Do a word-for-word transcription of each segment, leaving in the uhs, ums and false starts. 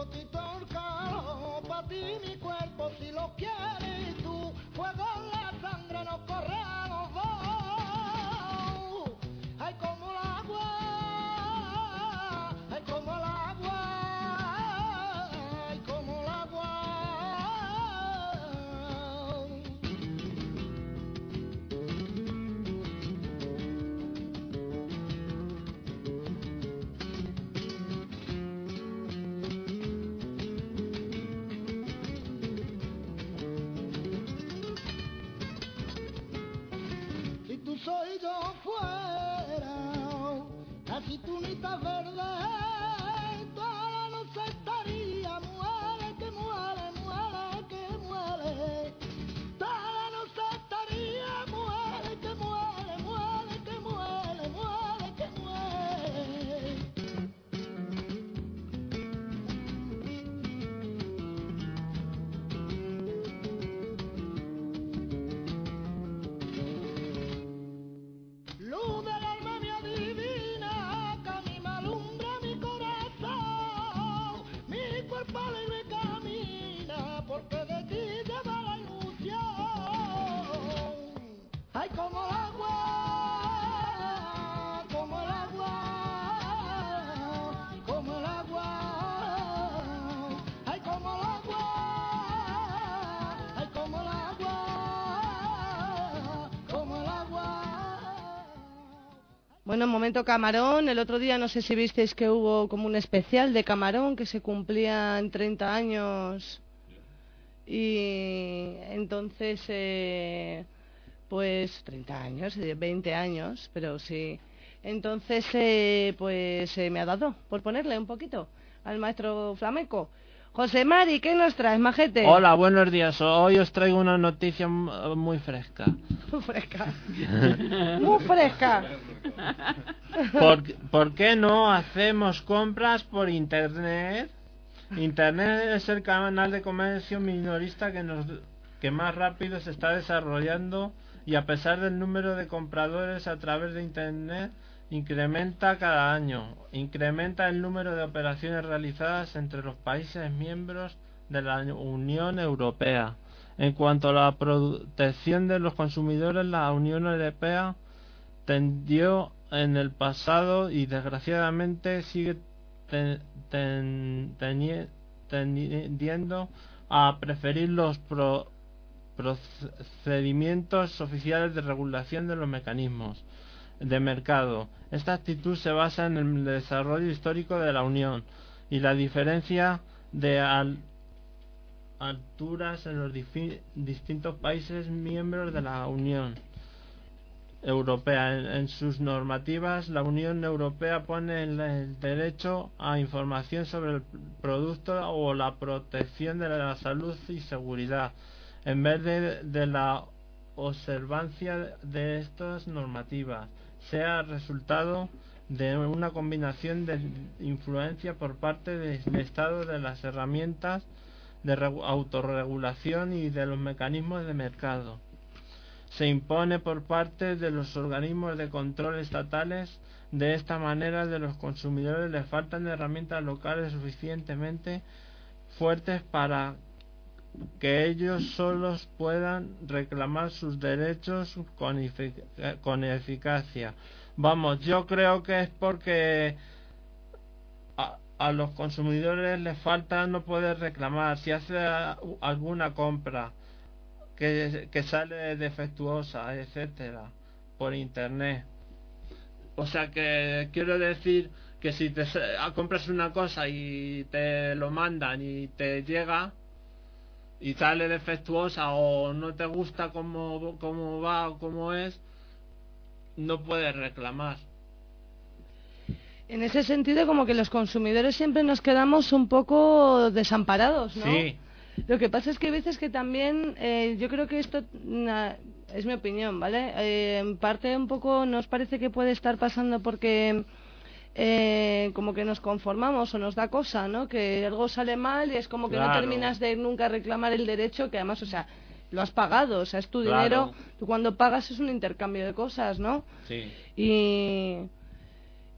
yo quito el calor pa' ti mi cuerpo si lo quieres tú. Fuego en la sangre nos corre a los dos. Ay, como el agua, ay, como el agua, ay, como el agua. Si tú soy yo fuera, así tunita verde, toda la noche estaría, muere que muere, muere que muere. Toda la noche estaría, muere que muere, muere que muere, muere que muere. Luz del alma mía divina, que a mí me alumbra mi corazón, mi cuerpo alegre camina, porque de ti lleva la ilusión. Ay, como el agua, como el agua, como el agua, ay, como el agua, ay, como el agua, como el agua. Bueno, momento camarón. El otro día no sé si visteis que hubo como un especial de camarón que se cumplían treinta años y entonces eh, pues treinta años, eh, veinte años, pero sí. Entonces eh, pues eh, me ha dado por ponerle un poquito al maestro flamenco. José Mari, ¿qué nos traes, majete? Hola, buenos días. Hoy os traigo una noticia m- muy fresca. Muy fresca. Muy fresca. ¿Por, ¿Por qué no hacemos compras por internet? Internet es el canal de comercio minorista que nos que más rápido se está desarrollando y a pesar del número de compradores a través de internet incrementa cada año. Incrementa el número de operaciones realizadas entre los países miembros de la Unión Europea. En cuanto a la protección de los consumidores, la Unión Europea tendió en el pasado y desgraciadamente sigue ten, ten, teni, tendiendo a preferir los pro, procedimientos oficiales de regulación de los mecanismos de mercado. Esta actitud se basa en el desarrollo histórico de la Unión y la diferencia de al, alturas en los distintos países miembros de la Unión Europea. En, en sus normativas, la Unión Europea pone el, el derecho a información sobre el producto o la protección de la salud y seguridad, en vez de, de la observancia de estas normativas, sea resultado de una combinación de influencia por parte del Estado de las herramientas de autorregulación y de los mecanismos de mercado. Se impone por parte de los organismos de control estatales. De esta manera, de los consumidores les faltan herramientas locales suficientemente fuertes para que ellos solos puedan reclamar sus derechos con, efic- con eficacia. Vamos, yo creo que es porque a, a los consumidores les falta no poder reclamar. Si hace a, alguna compra que, que sale defectuosa, etcétera, por internet, o sea que quiero decir que si te compras una cosa y te lo mandan y te llega y sale defectuosa o no te gusta cómo, cómo va o cómo es, no puedes reclamar. En ese sentido, como que los consumidores siempre nos quedamos un poco desamparados, ¿no? Sí. Lo que pasa es que hay veces que también, eh, yo creo que esto na, es mi opinión, ¿vale? Eh, en parte un poco nos parece que puede estar pasando porque eh, como que nos conformamos o nos da cosa, ¿no? Que algo sale mal y es como que Claro. no terminas de nunca reclamar el derecho, que además, o sea, lo has pagado, o sea, es tu Claro. dinero, tú cuando pagas es un intercambio de cosas, ¿no? Sí. Y...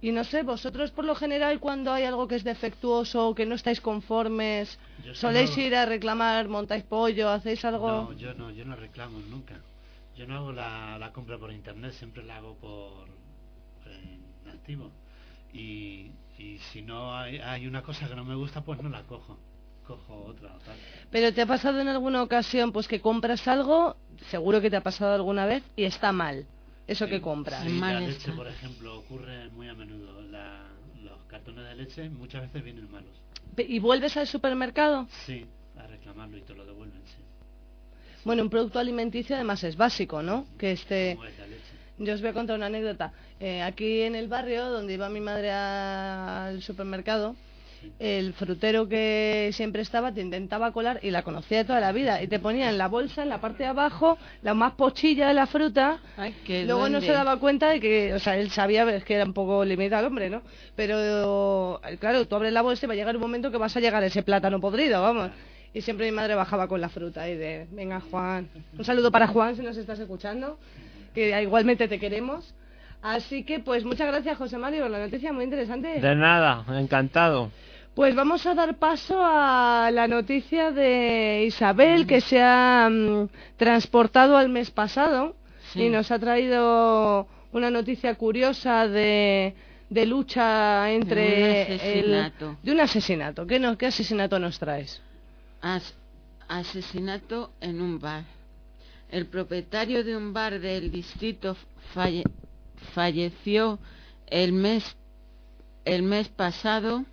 Y no sé, vosotros por lo general cuando hay algo que es defectuoso o que no estáis conformes, ¿soléis solo... ir a reclamar, montáis pollo, hacéis algo? No, yo no, yo no reclamo nunca. Yo no hago la, la compra por internet, siempre la hago por en activo. Y, y si no hay, hay una cosa que no me gusta, pues no la cojo. Cojo otra o tal. Pero ¿te ha pasado en alguna ocasión pues que compras algo, seguro que te ha pasado alguna vez, y está mal eso sí, que compras? Sí, la leche, por ejemplo, ocurre muy a menudo. La, los cartones de leche muchas veces vienen malos. ¿Y vuelves al supermercado? Sí, a reclamarlo y te lo devuelven, sí. Bueno, un producto alimenticio además es básico, ¿no? Que este... ¿Cómo es la leche? Yo os voy a contar una anécdota. Eh, aquí en el barrio, donde iba mi madre al supermercado, el frutero que siempre estaba te intentaba colar y la conocía de toda la vida y te ponía en la bolsa, en la parte de abajo, la más pochilla de la fruta. Ay, qué luego duende. No se daba cuenta de que, o sea, él sabía, es que era un poco limitado el hombre, ¿no? Pero claro, tú abres la bolsa y va a llegar un momento que vas a llegar a ese plátano podrido, vamos. Y siempre mi madre bajaba con la fruta y de, venga Juan, un saludo para Juan si nos estás escuchando, que igualmente te queremos. Así que pues muchas gracias José Mario por la noticia, muy interesante. De nada, encantado. Pues vamos a dar paso a la noticia de Isabel, que se ha um, transportado al mes pasado, sí. Y nos ha traído una noticia curiosa de, de lucha entre... De un asesinato. El, de un asesinato. ¿Qué, no, ¿Qué asesinato nos traes? As, asesinato en un bar. El propietario de un bar del distrito falle, falleció el mes, el mes pasado,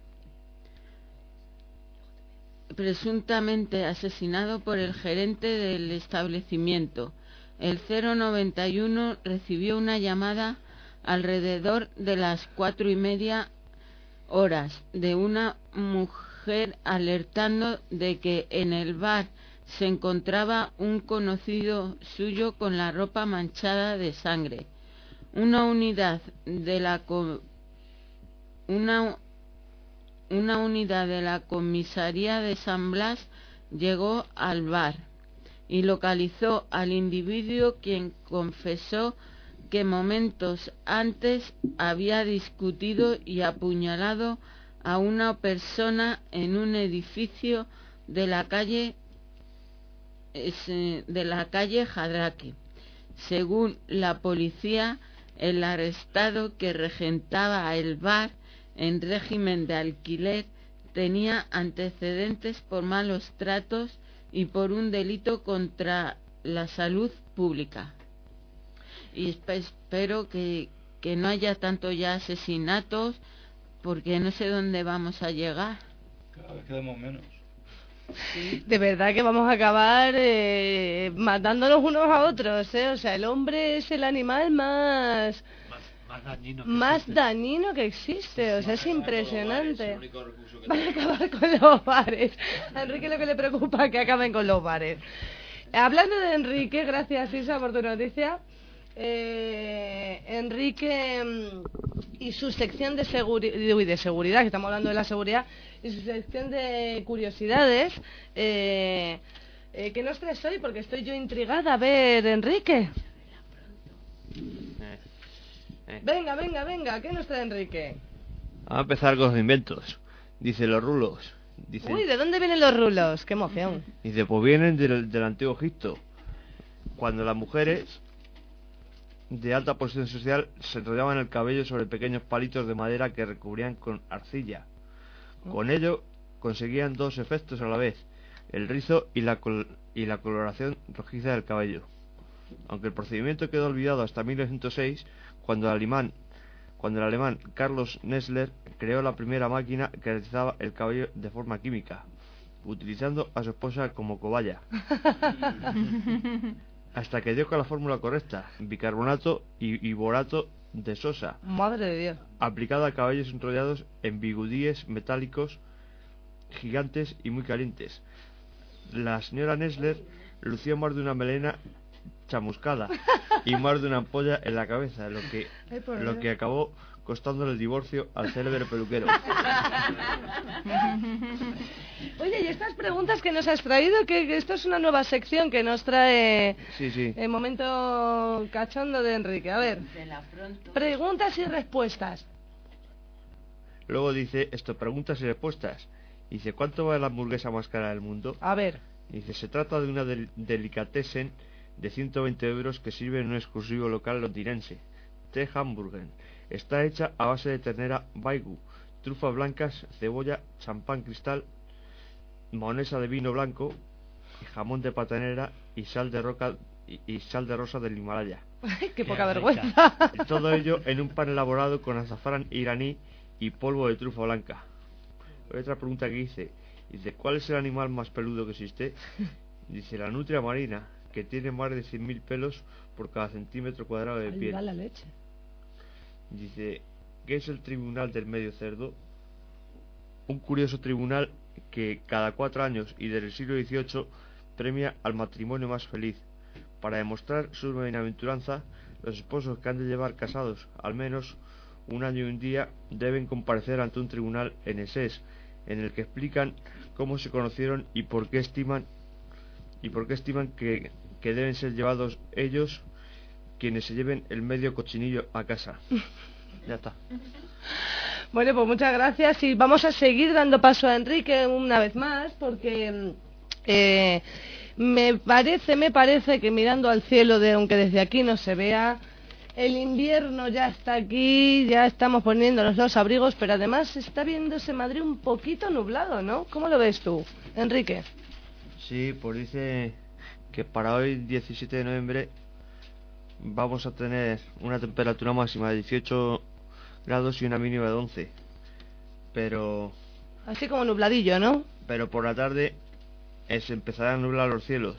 presuntamente asesinado por el gerente del establecimiento. El cero noventa y uno recibió una llamada alrededor de las cuatro y media horas de una mujer alertando de que en el bar se encontraba un conocido suyo con la ropa manchada de sangre. Una unidad de la una Una unidad de la comisaría de San Blas llegó al bar y localizó al individuo, quien confesó que momentos antes había discutido y apuñalado a una persona en un edificio de la calle de la calle Jadraque. Según la policía, el arrestado, que regentaba el bar en régimen de alquiler, tenía antecedentes por malos tratos y por un delito contra la salud pública. Y espero que, que no haya tanto ya asesinatos, porque no sé dónde vamos a llegar. Cada vez quedamos menos. Sí. De verdad que vamos a acabar eh, matándonos unos a otros, ¿eh? O sea, el hombre es el animal más... Más dañino que más existe. dañino que existe, o sea, es impresionante. Van a acabar con los bares. A Enrique lo que le preocupa es que acaben con los bares. Hablando de Enrique, gracias Isa por tu noticia. Eh, Enrique y su sección de, seguri- de seguridad, que estamos hablando de la seguridad, y su sección de curiosidades. Eh, eh, ¿Qué nos traes hoy? Porque estoy yo intrigada. A ver, Enrique. Eh. Eh. Venga, venga, venga, ¿qué nos trae Enrique? Vamos a empezar con los inventos. Dice los rulos. Dice, Uy, ¿de dónde vienen los rulos? ¡Qué emoción! Dice, pues vienen del, del antiguo Egipto, cuando las mujeres de alta posición social se enrollaban el cabello sobre pequeños palitos de madera que recubrían con arcilla. Con ello conseguían dos efectos a la vez: el rizo y la, col- y la coloración rojiza del cabello. Aunque el procedimiento quedó olvidado hasta mil novecientos seis, cuando el alemán, cuando el alemán Carlos Nessler creó la primera máquina que rizaba el cabello de forma química, utilizando a su esposa como cobaya. Hasta que dio con la fórmula correcta: bicarbonato y, y borato de sosa. Madre de Dios. Aplicado a cabellos enrollados en bigudíes metálicos gigantes y muy calientes. La señora Nessler lució más de una melena chamuscada y más de una ampolla en la cabeza, lo que, lo que acabó costándole el divorcio al célebre peluquero. Oye, y estas preguntas que nos has traído, que, que esto es una nueva sección que nos trae sí, sí. el momento cachondo de Enrique. A ver, preguntas y respuestas. Luego dice, esto, preguntas y respuestas. Dice, ¿cuánto vale la hamburguesa más cara del mundo? A ver. Dice, se trata de una del delicatessen de ciento veinte euros que sirve en un exclusivo local londinense, The Hamburger. Está hecha a base de ternera Wagyu, trufas blancas, cebolla, champán cristal, mayonesa de vino blanco, y jamón de patanera y sal de roca y, y sal de rosa del Himalaya. ¡Qué poca vergüenza! Y todo ello en un pan elaborado con azafrán iraní y polvo de trufa blanca. Otra pregunta que hice, dice, ¿cuál es el animal más peludo que existe? Dice, la nutria marina, que tiene más de cien mil pelos por cada centímetro cuadrado de piel. Ay, la leche. Dice, ¿qué es el tribunal del medio cerdo? Un curioso tribunal que cada cuatro años y desde el siglo dieciocho premia al matrimonio más feliz. Para demostrar su bienaventuranza, los esposos que han de llevar casados al menos un año y un día deben comparecer ante un tribunal en Esés, en el que explican cómo se conocieron y por qué estiman y por qué estiman que, que deben ser llevados ellos quienes se lleven el medio cochinillo a casa. Ya está. Bueno, pues muchas gracias y vamos a seguir dando paso a Enrique una vez más porque eh, me parece, me parece que mirando al cielo, de aunque desde aquí no se vea, el invierno ya está aquí, ya estamos poniéndonos los abrigos, pero además está viéndose Madrid un poquito nublado, ¿no? ¿Cómo lo ves tú, Enrique? Sí, pues dice que para hoy, diecisiete de noviembre, vamos a tener una temperatura máxima de dieciocho grados y una mínima de once. Pero... Así como nubladillo, ¿no? Pero por la tarde eh, se empezarán a nublar los cielos.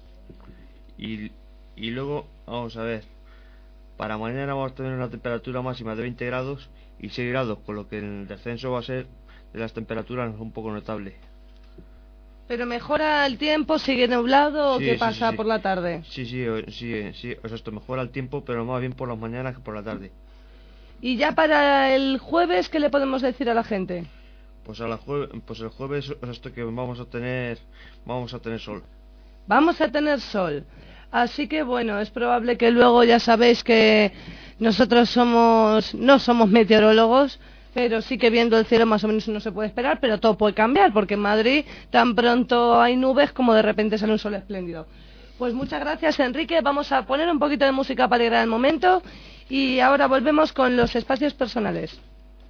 Y, y luego, vamos a ver, para mañana vamos a tener una temperatura máxima de veinte grados y seis grados, con lo que el descenso va a ser de las temperaturas un poco notable. ¿Pero mejora el tiempo, sigue nublado o Sí, qué sí, pasa sí, sí. por la tarde? Sí, sí, o- sí, sí, o sea, esto mejora el tiempo, pero más bien por las mañanas que por la tarde. Y ya para el jueves, ¿qué le podemos decir a la gente? Pues a la jue pues el jueves, o sea, esto que vamos a tener, vamos a tener sol. Vamos a tener sol. Así que bueno, es probable que luego ya sabéis que nosotros somos no somos meteorólogos, pero sí que viendo el cielo más o menos no se puede esperar, pero todo puede cambiar, porque en Madrid tan pronto hay nubes como de repente sale un sol espléndido. Pues muchas gracias, Enrique. Vamos a poner un poquito de música para alegrar el momento y ahora volvemos con los espacios personales.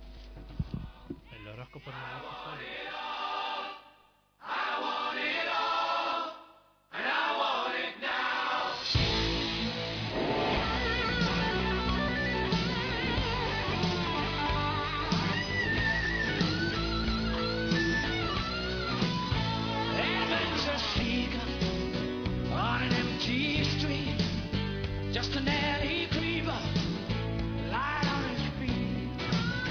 El horóscopo no lo hace solo. Heaven's a seeker on an empty street, just an alley creeper, light on his feet.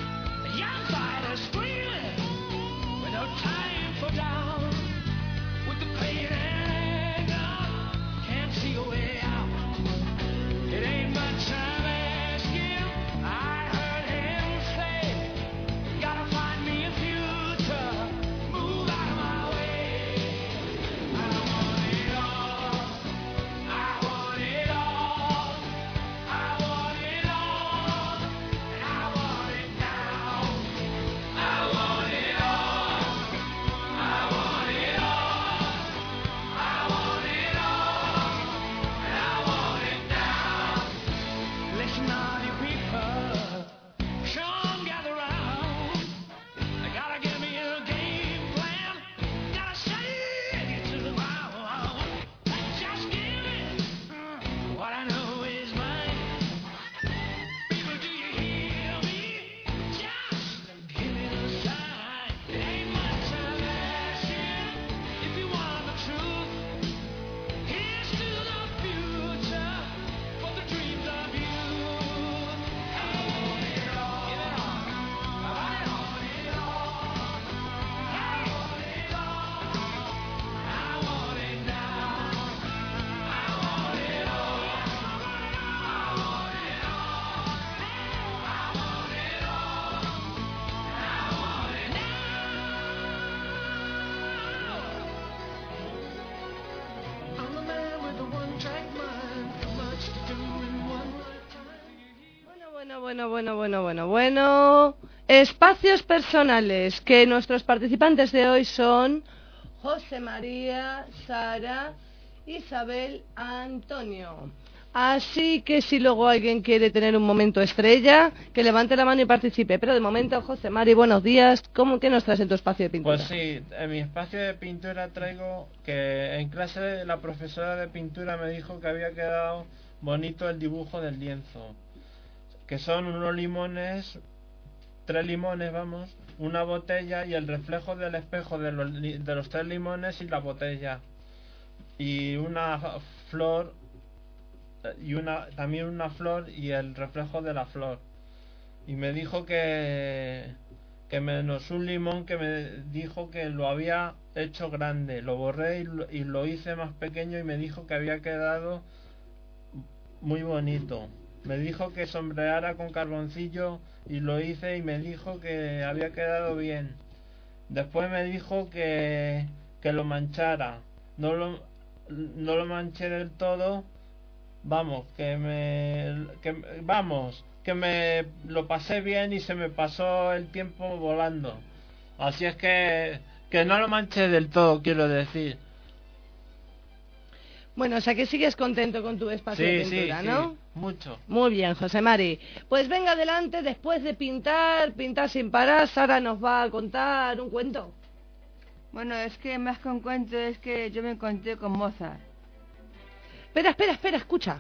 Bueno, bueno, bueno, bueno, bueno, bueno. Espacios personales, que nuestros participantes de hoy son José María, Sara, Isabel, Antonio. Así que si luego alguien quiere tener un momento estrella, que levante la mano y participe. Pero de momento, José Mari, buenos días. ¿Cómo que nos traes en tu espacio de pintura? Pues sí, en mi espacio de pintura traigo que en clase la profesora de pintura me dijo que había quedado bonito el dibujo del lienzo. Que son unos limones, tres limones, vamos, una botella y el reflejo del espejo de los, de los tres limones y la botella. Y una flor... y una también una flor y el reflejo de la flor, y me dijo que que menos un limón, que me dijo que lo había hecho grande, lo borré y lo, y lo hice más pequeño, y me dijo que había quedado muy bonito. Me dijo que sombreara con carboncillo y lo hice y me dijo que había quedado bien. Después me dijo que que lo manchara, no lo no lo manché del todo. Vamos, que me... Que, vamos, que me lo pasé bien y se me pasó el tiempo volando. Así es que... Que no lo manché del todo, quiero decir. Bueno, o sea que sigues contento con tu espacio Sí, de pintura, sí, ¿no? sí, mucho. Muy bien, José Mari. Pues venga adelante, después de pintar, pintar sin parar, Sara nos va a contar un cuento. Bueno, es que más que un cuento, es que yo me encontré con Mozart. Espera, espera, espera, escucha.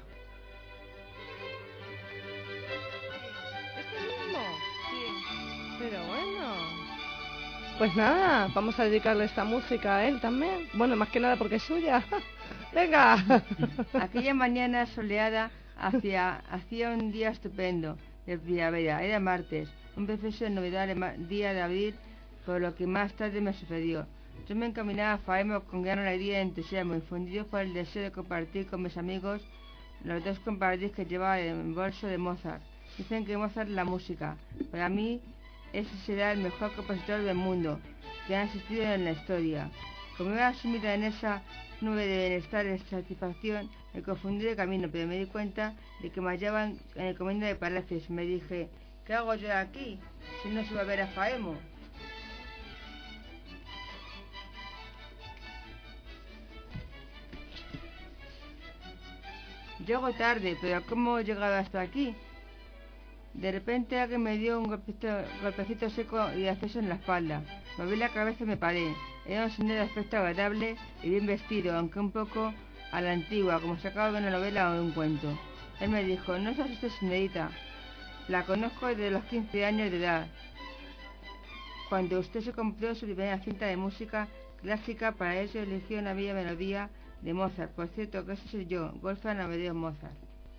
¿Este mismo? Sí. Pero bueno. Pues nada, vamos a dedicarle esta música a él también. Bueno, más que nada porque es suya. Venga. Aquella mañana soleada hacía, hacía un día estupendo de primavera. Era martes, un precioso inolvidable día de abril, por lo que más tarde me sucedió. Yo me encaminaba a Faemo con gran alegría y entusiasmo, infundido por el deseo de compartir con mis amigos los dos compartís que llevaba en el bolso de Mozart. Dicen que Mozart es la música. Para mí, ese será el mejor compositor del mundo que ha existido en la historia. Como iba sumida en esa nube de bienestar y de satisfacción, me confundí de camino, pero me di cuenta de que me hallaba en el convento de Palacios. Me dije, ¿qué hago yo aquí si no se va a ver a Faemo? Llego tarde, pero ¿cómo he llegado hasta aquí? De repente alguien me dio un golpecito, golpecito seco y acceso en la espalda. Moví la cabeza y me paré. Era un señor de aspecto agradable y bien vestido, aunque un poco a la antigua, como sacado de una novela o de un cuento. Él me dijo, no se asuste, señorita. La conozco desde los quince años de edad, cuando usted se compró su primera cinta de música clásica. Para eso eligió una bella melodía de Mozart. Por cierto, que ese soy yo, Wolfgang Amadeus Mozart.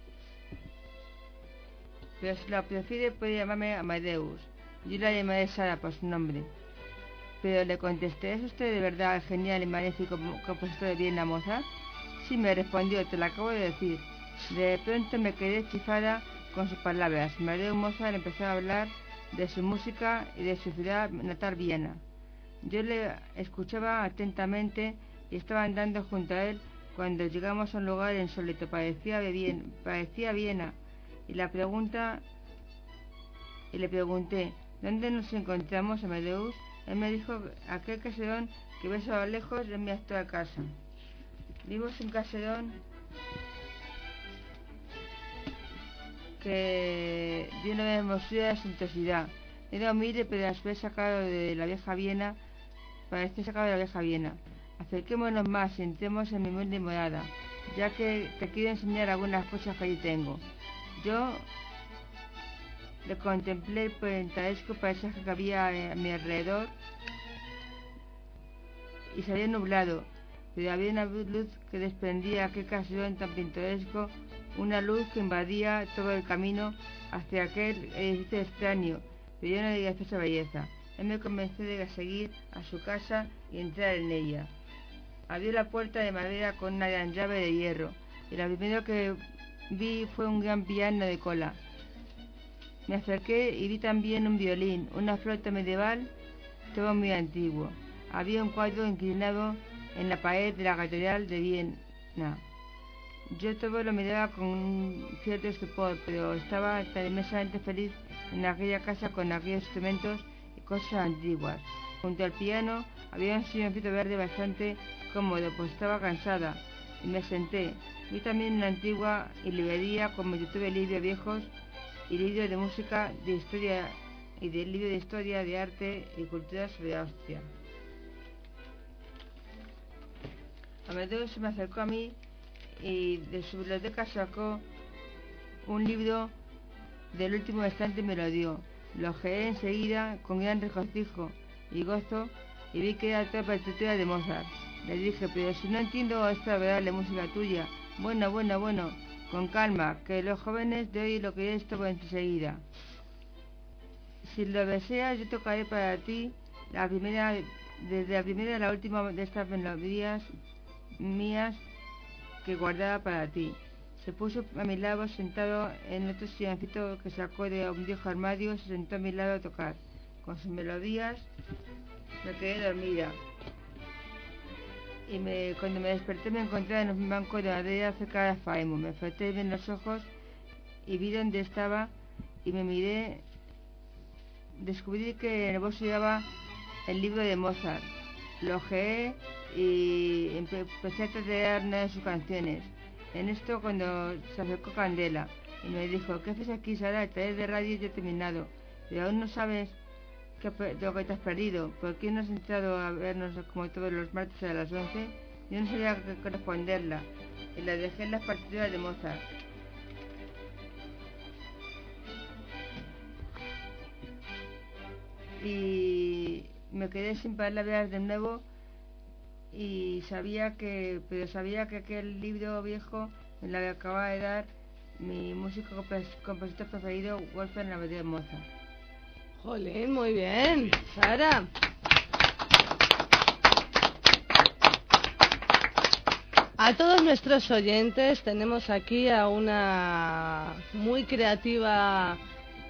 Pero si la prefiere puede llamarme Amadeus. Yo la llamaré Sara por su nombre. Pero le contesté, ¿es usted de verdad el genial y magnífico compositor de Viena Mozart? Sí, me respondió, te lo acabo de decir. De pronto me quedé chifada con sus palabras. Amadeus Mozart empezó a hablar de su música y de su ciudad natal, Viena. Yo le escuchaba atentamente y estaba andando junto a él cuando llegamos a un lugar insólito. Parecía Viena, parecía Viena y la pregunta y le pregunté, ¿dónde nos encontramos, Amadeus? Él me dijo, aquel caserón que ves a lo lejos es mi actual casa. Vimos un caserón que lleno de hermosura y suntuosidad. Era humilde, pero a su vez sacado de la vieja Viena, parecía sacado de la vieja Viena. Acerquémonos más y entremos en mi humilde morada, ya que te quiero enseñar algunas cosas que allí tengo. Yo le contemplé el pintoresco paisaje que había a mi alrededor y se había nublado, pero había una luz que desprendía aquel caserón tan pintoresco, una luz que invadía todo el camino hacia aquel edificio extraño, pero lleno de graciosa belleza. Él me convenció de seguir a su casa y entrar en ella. Abrió la puerta de madera con una gran llave de hierro, y lo primero que vi fue un gran piano de cola. Me acerqué y vi también un violín, una flauta medieval, todo muy antiguo. Había un cuadro inclinado en la pared de la catedral de Viena. Yo todo lo miraba con un cierto estupor, pero estaba tan inmensamente feliz en aquella casa con aquellos instrumentos y cosas antiguas. Junto al piano había un silloncito verde bastante cómodo, pues estaba cansada, y me senté. Vi también una antigua librería con multitud de libros viejos y libros de música, de historia y de libros de historia, de arte y cultura sobre Austria. Amadeus se me acercó a mí y de su biblioteca sacó un libro del último estante y me lo dio. Lo ojeé enseguida con gran regocijo y gozo y vi que era toda partitura de Mozart. Le dije, pero si no entiendo esta agradable música tuya. Bueno, bueno, bueno, con calma, que los jóvenes de hoy lo que esto enseguida. Si lo deseas, yo tocaré para ti la primera, desde la primera a la última de estas melodías mías que guardaba para ti. Se puso a mi lado sentado en otro silloncito que sacó de un viejo armario y se sentó a mi lado a tocar. Con sus melodías me quedé dormida. Y me, cuando me desperté me encontré en un banco de madera cerca de Faemo. Me froté bien los ojos y vi dónde estaba y me miré. Descubrí que en el bolso llevaba el libro de Mozart. Lo ojeé y empecé a tratar una de sus canciones. En esto cuando se acercó Candela y me dijo, ¿qué haces aquí, Sara? El taller de radio ya he terminado, pero aún no sabes que, lo que te has perdido. ¿Por qué no has entrado a vernos como todos los martes a las once? Yo no sabía qué responderla y la dejé en las partituras de Mozart. Y me quedé sin poderla ver de nuevo y sabía que pero sabía que aquel libro viejo me lo acababa de dar mi músico compositor preferido, Wolfgang Amadeus Mozart. Jolín, muy bien, Sara. A todos nuestros oyentes, tenemos aquí a una muy creativa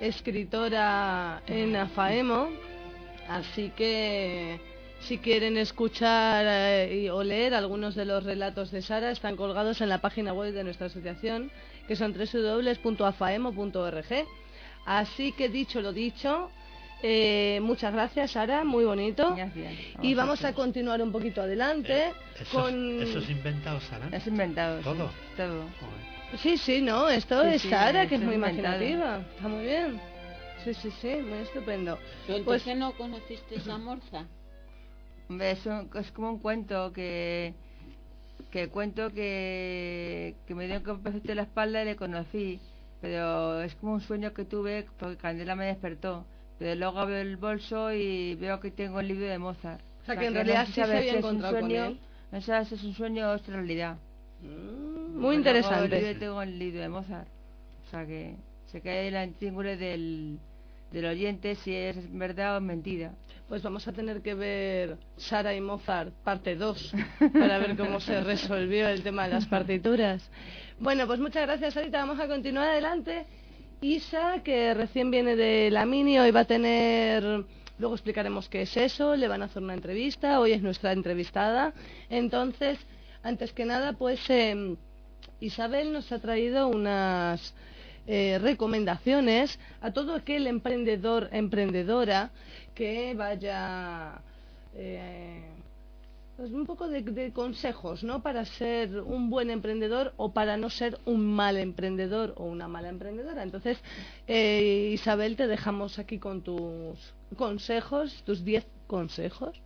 escritora en Afaemo, así que si quieren escuchar eh, o leer algunos de los relatos de Sara, están colgados en la página web de nuestra asociación, que son doble u doble u doble u punto afaemo punto org. Así que dicho lo dicho, eh, muchas gracias, Sara, muy bonito. Gracias. Y vamos a continuar un poquito adelante Eh, eso, con... ¿Eso es inventado, Sara? Es inventado. ¿Todo? Sí, todo. Joder. Sí, sí, no, esto Sí, es sí, Sara, que esto es muy es inventado. imaginativa. Está muy bien. Sí, sí, sí, muy estupendo. ¿Pero Pues entonces no conociste a Morza? Hombre, eso es como un cuento que que cuento que, que me dio un capacete en la espalda y le conocí, pero es como un sueño que tuve porque Candela me despertó, pero luego veo el bolso y veo que tengo el libro de Mozart. O sea, que en realidad sí se sabe había si es un encontrado con sueño, él. no sabes si es un sueño o es realidad. Mm, muy Pero interesante. luego yo tengo el libro de Mozart, o sea que se cae la intríngulis del, del oyente si es verdad o es mentira. Pues vamos a tener que ver Sara y Mozart parte dos para ver cómo se resolvió el tema de las partituras. Bueno, pues muchas gracias, Sarita. Vamos a continuar adelante. Isa, que recién viene de la Mini, hoy va a tener... Luego explicaremos qué es eso, le van a hacer una entrevista, hoy es nuestra entrevistada. Entonces, antes que nada, pues eh, Isabel nos ha traído unas eh, recomendaciones a todo aquel emprendedor, emprendedora que vaya... Eh, pues un poco de, de consejos, ¿no? Para ser un buen emprendedor o para no ser un mal emprendedor o una mala emprendedora. Entonces, eh, Isabel, te dejamos aquí con tus consejos, tus diez consejos.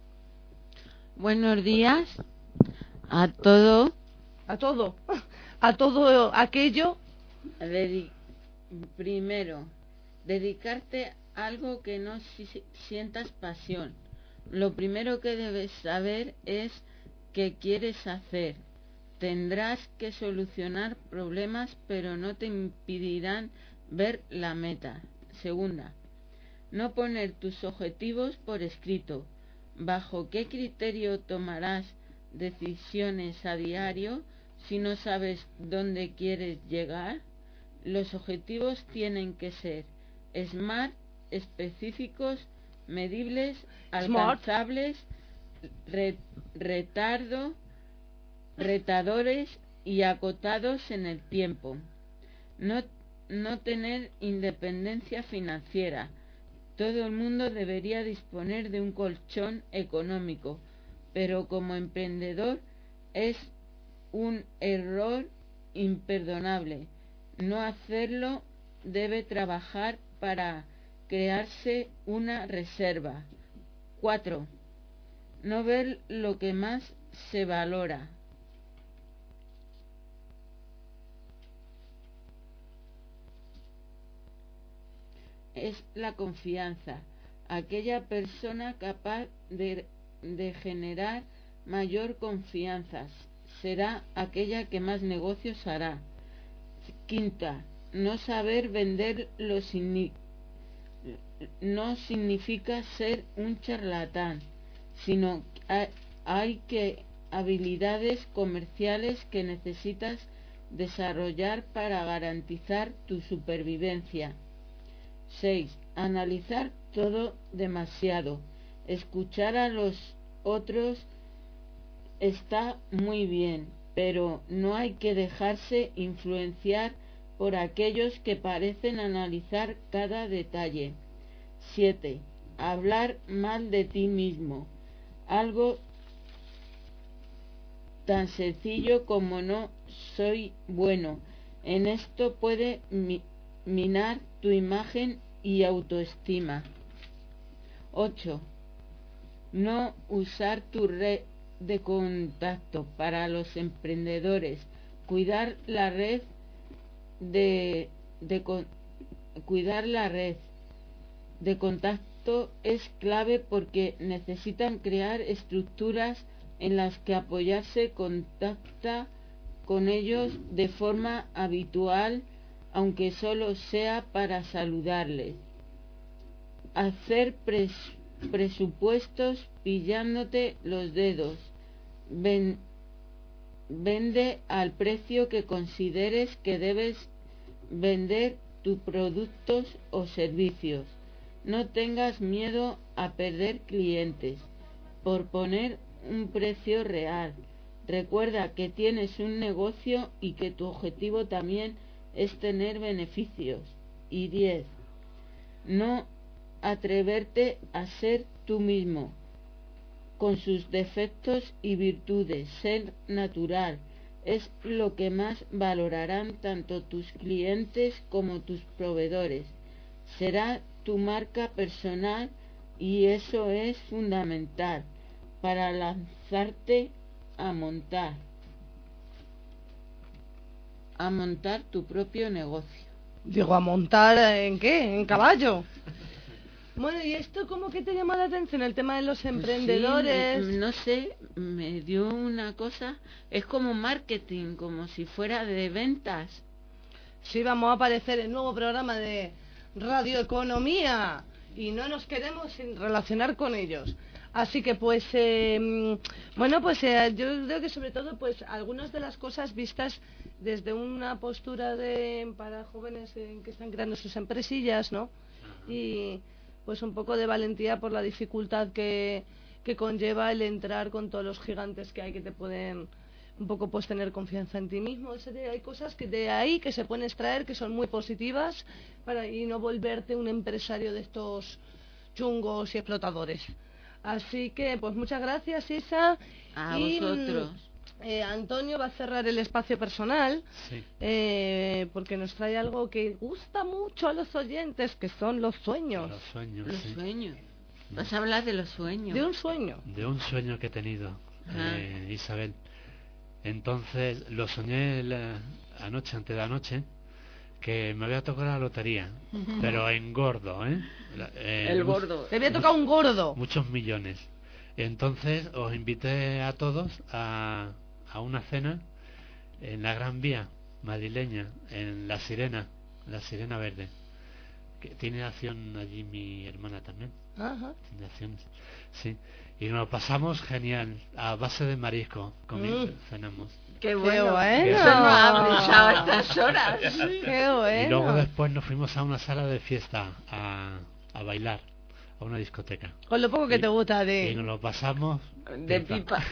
Buenos días a todo. A todo, a todo aquello. Dedi- Primero, dedicarte a algo que no si- sientas pasión. Lo primero que debes saber es qué quieres hacer. Tendrás que solucionar problemas, pero no te impedirán ver la meta. Segunda, no poner tus objetivos por escrito. ¿Bajo qué criterio tomarás decisiones a diario si no sabes dónde quieres llegar? Los objetivos tienen que ser SMART, específicos, medibles, alcanzables, re- retardo, retadores y acotados en el tiempo. No, no tener independencia financiera. Todo el mundo debería disponer de un colchón económico, pero como emprendedor es un error imperdonable. No hacerlo. Debe trabajar para crearse una reserva. cuatro. No ver lo que más se valora. Es la confianza. Aquella persona capaz de, de generar mayor confianza será aquella que más negocios hará. Quinta. No saber vender lo signi- no significa ser un charlatán, sino hay, hay que habilidades comerciales que necesitas desarrollar para garantizar tu supervivencia. seis. Analizar todo demasiado. Escuchar a los otros está muy bien, pero no hay que dejarse influenciar por aquellos que parecen analizar cada detalle. siete. Hablar mal de ti mismo. Algo tan sencillo como no soy bueno en esto puede mi- minar tu imagen y autoestima. ocho. No usar tu red de contacto para los emprendedores. Cuidar la red de, de con, cuidar la red de contacto es clave porque necesitan crear estructuras en las que apoyarse. Contacta con ellos de forma habitual, aunque solo sea para saludarles. Hacer pres, presupuestos pillándote los dedos. Ven, vende al precio que consideres que debes vender tus productos o servicios. No tengas miedo a perder clientes por poner un precio real. Recuerda que tienes un negocio y que tu objetivo también es tener beneficios. Y diez. No atreverte a ser tú mismo, con sus defectos y virtudes. Ser natural es lo que más valorarán tanto tus clientes como tus proveedores. Será tu marca personal y eso es fundamental para lanzarte a montar a montar tu propio negocio. Digo, ¿a montar en qué? ¿En caballo? Bueno, ¿y esto cómo que te llama la atención? El tema de los emprendedores. Sí, no sé, me dio una cosa, es como marketing, como si fuera de ventas. Sí, vamos a aparecer en el nuevo programa de radioeconomía y no nos queremos relacionar con ellos. Así que pues, eh, bueno, pues eh, yo creo que sobre todo pues algunas de las cosas vistas desde una postura de para jóvenes eh, que están creando sus empresillas, ¿no? Y pues un poco de valentía por la dificultad que, que conlleva el entrar con todos los gigantes que hay que te pueden un poco pues tener confianza en ti mismo. Ese de, hay cosas que de ahí que se pueden extraer que son muy positivas para y no volverte un empresario de estos chungos y explotadores. Así que pues muchas gracias, Isa. A y, vosotros. Eh, Antonio va a cerrar el espacio personal, Sí. eh, porque nos trae algo que gusta mucho a los oyentes, que son los sueños. Los sueños, Los sí. sueños. Vas a hablar de los sueños. De un sueño. De un sueño que he tenido, Ajá. eh, Isabel. Entonces lo soñé la, anoche, antes de anoche, que me había tocado la lotería, pero en gordo, ¿eh? La- eh, El mu- gordo. Te había tocado un gordo. Muchos millones. Entonces os invité a todos a, a una cena en la Gran Vía madrileña, en La Sirena, La Sirena Verde. Que tiene acción allí mi hermana también. Ajá. Tiene acciones. Sí. Y nos pasamos genial, a base de marisco. Comi- Mm. cenamos. Qué bueno. bueno. Eso no ha pensado a estas horas. Qué bueno. Y luego después nos fuimos a una sala de fiesta a, a bailar, a una discoteca. Con lo poco que Y- te gusta de... Y nos lo pasamos De pipa.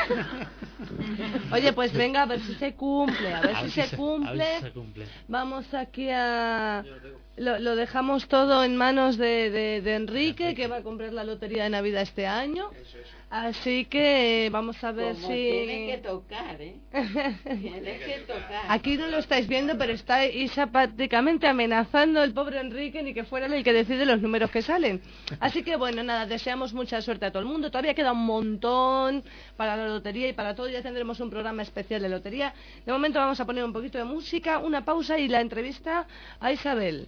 Oye, pues venga, a ver si se cumple, a ver A si ver se si se- a cumple. ver si se cumple. Vamos aquí a... Lo, lo dejamos todo en manos de, de, de Enrique, que va a comprar la lotería de Navidad este año. Así que vamos a ver Como si... tiene que tocar, ¿eh? Tiene que tocar. Aquí no lo estáis viendo, pero está Isa prácticamente amenazando al pobre Enrique ni que fuera él el que decide los números que salen. Así que bueno, nada, deseamos mucha suerte a todo el mundo. Todavía queda un montón para la lotería y para todo. Ya tendremos un programa especial de lotería. De momento vamos a poner un poquito de música, una pausa y la entrevista a Isabel.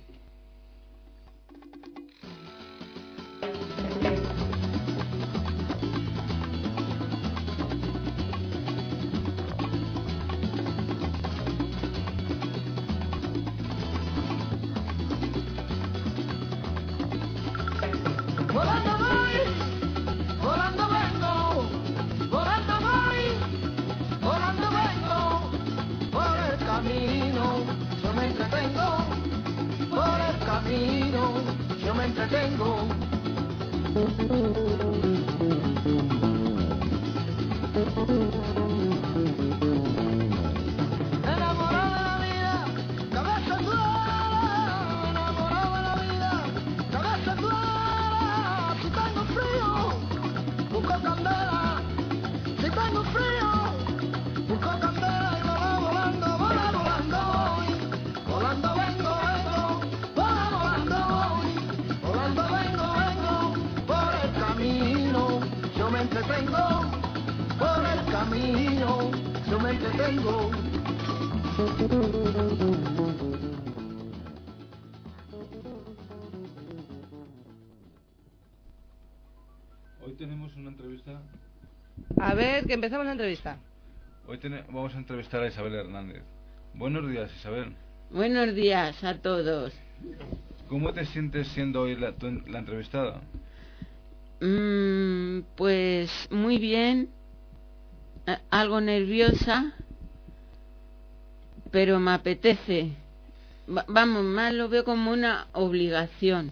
Volando voy, volando vengo, volando voy, volando vengo, por el camino yo me entretengo, por el camino yo me entretengo. Enamorado de la vida, cabeza clara, enamorado de la vida, cabeza clara. Si tengo frío, busco candela. Si tengo frío, busco candela y vola volando, vola volando voy. Volando vengo, vengo, vola volando voy. Volando vengo, vengo, por el camino yo me entretengo. Por el camino yo me entretengo. Hoy tenemos una entrevista. A ver, que empezamos la entrevista. Hoy tene- vamos a entrevistar a Isabel Hernández. Buenos días, Isabel. Buenos días a todos. ¿Cómo te sientes siendo hoy la, tu en- la entrevistada? Mm, pues muy bien, a- algo nerviosa, pero me apetece. Va- vamos, más lo veo como una obligación.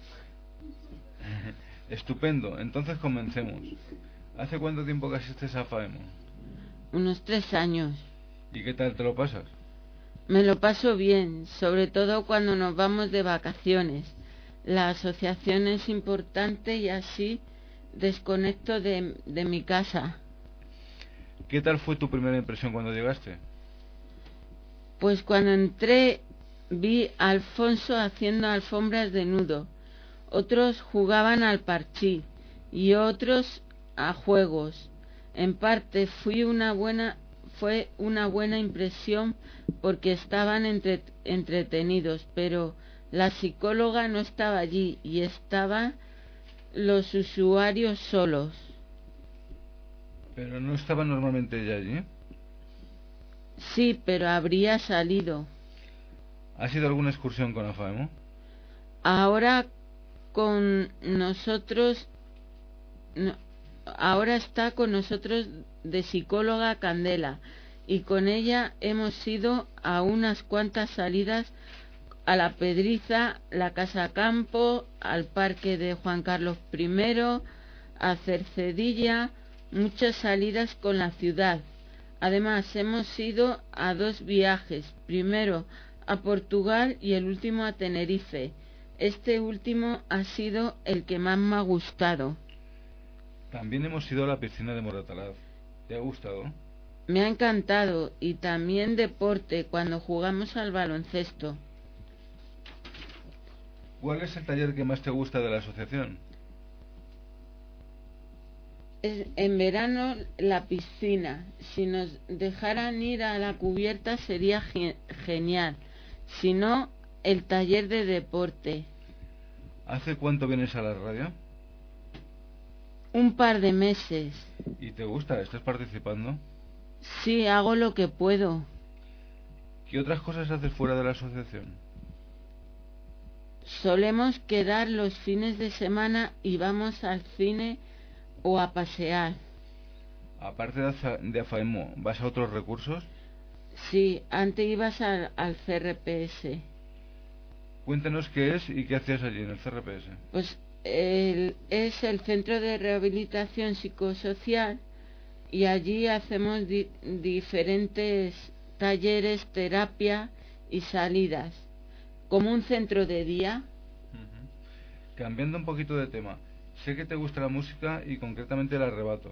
Estupendo, entonces comencemos. ¿Hace cuánto tiempo que asistes a FAEMO? Unos tres años. ¿Y qué tal te lo pasas? Me lo paso bien, sobre todo cuando nos vamos de vacaciones. La asociación es importante y así desconecto de, de mi casa. ¿Qué tal fue tu primera impresión cuando llegaste? Pues cuando entré vi a Alfonso haciendo alfombras de nudo. Otros jugaban al parchí y otros a juegos. En parte fui una buena, fue una buena impresión porque estaban entre- entretenidos, pero la psicóloga no estaba allí y estaban los usuarios solos. ¿Pero no estaba normalmente ella allí? Sí, pero habría salido. ¿Has ido a alguna excursión con la FAEMO? Ahora con nosotros, no, ahora está con nosotros de psicóloga Candela y con ella hemos ido a unas cuantas salidas a la Pedriza, la Casa Campo, al Parque de Juan Carlos primero, a Cercedilla, muchas salidas con la ciudad. Además hemos ido a dos viajes, primero a Portugal y el último a Tenerife. Este último ha sido el que más me ha gustado. También hemos ido a la piscina de Moratalaz. ¿Te ha gustado? Me ha encantado y también deporte cuando jugamos al baloncesto. ¿Cuál es el taller que más te gusta de la asociación? Es, en verano la piscina. Si nos dejaran ir a la cubierta sería ge- genial. Si no, el taller de deporte. ¿Hace cuánto vienes a la radio? Un par de meses. ¿Y te gusta? ¿Estás participando? Sí, hago lo que puedo. ¿Qué otras cosas haces fuera de la asociación? Solemos quedar los fines de semana y vamos al cine o a pasear. Aparte de, Aza- de AFAEMO, ¿vas a otros recursos? Sí, antes ibas al, al C R P S. Cuéntanos qué es y qué hacías allí en el C R P S. Pues el- es el Centro de Rehabilitación Psicosocial y allí hacemos di- diferentes talleres, terapia y salidas, como un centro de día. Ujú. Cambiando un poquito de tema, sé que te gusta la música y concretamente el arrebato.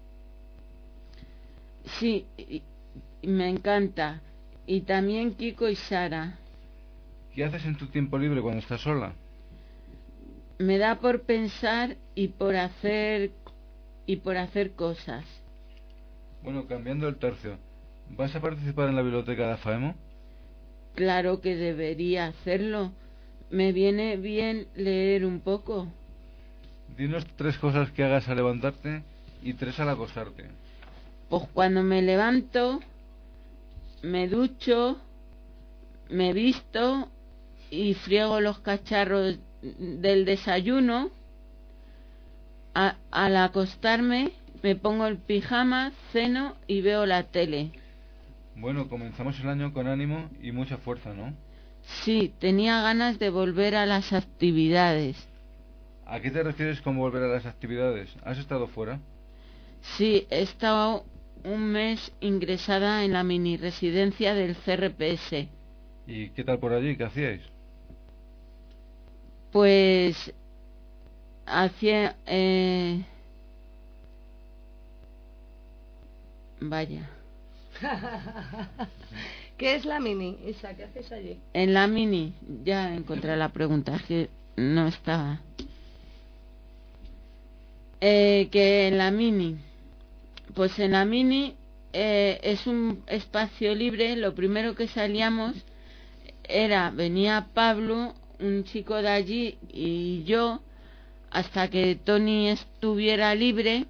Sí, y- y me encanta. Y también Kiko y Sara. ¿Qué haces en tu tiempo libre cuando estás sola? Me da por pensar y por hacer y por hacer cosas. Bueno, cambiando el tercio, ¿vas a participar en la biblioteca de AFAEMO? Claro que debería hacerlo. Me viene bien leer un poco. Dinos tres cosas que hagas al levantarte y tres al acostarte. Pues cuando me levanto, me ducho, me visto y friego los cacharros del desayuno. A- al acostarme me pongo el pijama, ceno y veo la tele. Bueno, comenzamos el año con ánimo y mucha fuerza, ¿no? Sí, tenía ganas de volver a las actividades. ¿A qué te refieres con volver a las actividades? ¿Has estado fuera? Sí, he estado un mes ingresada en la mini residencia del C R P S. ¿Y qué tal por allí? ¿Qué hacíais? Pues hacía... Eh... Vaya. ¿Qué es la mini, Isa? ¿Qué haces allí? En la mini, ya encontré la pregunta, es que no estaba. Eh, que en la mini, pues en la mini eh, es un espacio libre. Lo primero que salíamos era, venía Pablo, un chico de allí, y yo, hasta que Tony estuviera libre,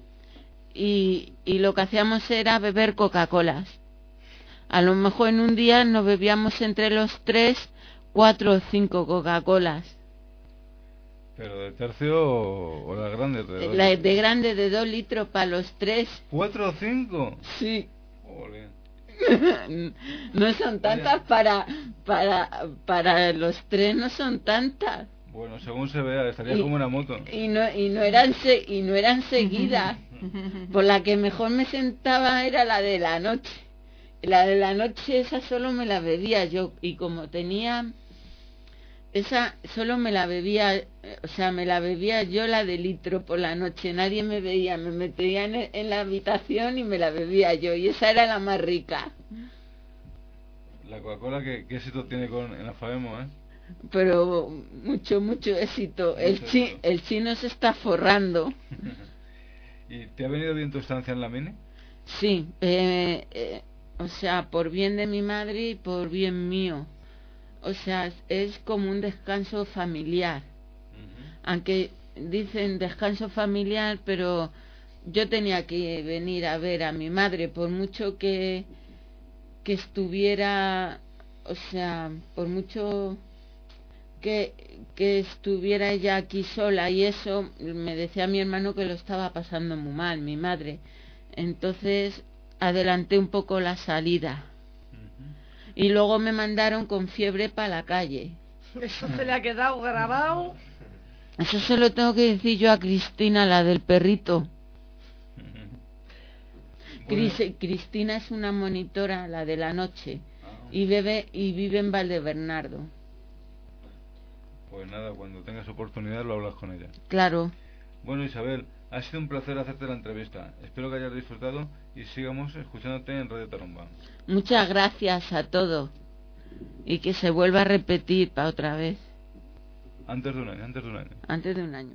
y, y lo que hacíamos era beber Coca-Colas. A lo mejor en un día nos bebíamos entre los tres, cuatro o cinco Coca-Colas. ¿Pero de tercio o, o las grandes? De dos La litros? de grande de dos litros para los tres. ¿Cuatro o cinco? Sí. Ole. No son tantas para, para, para los tres, no son tantas. Bueno, según se vea, estaría Y- como una moto. Y no, y no eran se- y no eran seguidas. Por la que mejor me sentaba era la de la noche. La de la noche esa solo me la bebía yo, y como tenía esa solo me la bebía, eh, o sea, me la bebía yo la de litro por la noche. Nadie me veía, me metía en, en la habitación y me la bebía yo, y esa era la más rica. La Coca-Cola, ¿qué, qué éxito tiene con, en la FAEMO, eh? Pero mucho, mucho éxito. El, Mucho chi, éxito. el chino se está forrando. ¿Y te ha venido bien tu estancia en la mini? Sí, eh, eh, o sea, por bien de mi madre y por bien mío. O sea, es- es como un descanso familiar. Aunque dicen descanso familiar, pero yo tenía que venir a ver a mi madre, por mucho que, que estuviera, o sea, por mucho que, que estuviera ella aquí sola, y eso me decía mi hermano que lo estaba pasando muy mal, mi madre. Entonces adelanté un poco la salida. Y luego me mandaron con fiebre para la calle. Eso se le ha quedado grabado. Eso se lo tengo que decir yo a Cristina, la del perrito. Cris- Cristina es una monitora, la de la noche, y vive, y vive en Valdebernardo. Pues nada, cuando tengas oportunidad lo hablas con ella. Claro. Bueno, Isabel, ha sido un placer hacerte la entrevista. Espero que hayas disfrutado y sigamos escuchándote en Radio Tarumba. Muchas gracias a todos. Y que se vuelva a repetir para otra vez, Antes de un año, antes de un año. antes de un año.